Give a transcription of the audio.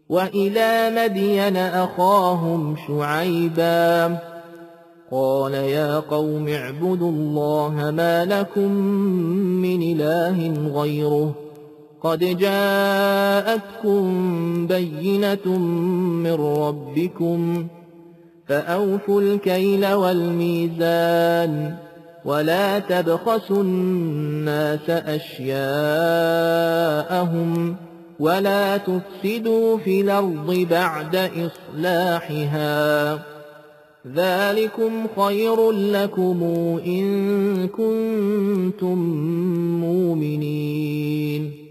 وإلى مدين أخاهم شعيبا قال يا قوم اعبدوا الله ما لكم من إله غيره قد جاءتكم بينة من ربكم فأوفوا الكيل والميزان ولا تبخسوا الناس أشياءهم ولا تفسدوا في الأرض بعد إصلاحها ذلكم خير لكم إن كنتم مؤمنين